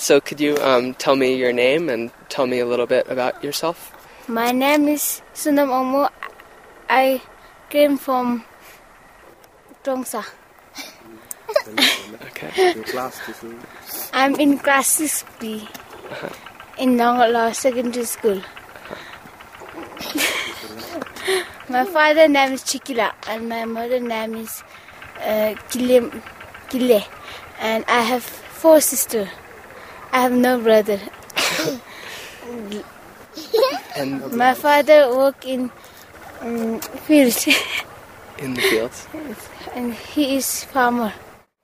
So could you tell me your name and tell me a little bit about yourself? My name is Sunam Omo. I came from Trongsa. Okay. I'm in class 6B in Nongala Secondary School. My father's name is Chikila and my mother's name is Kile. And I have 4 sisters. I have no brother. And My father works in fields. in the fields? And he is farmer.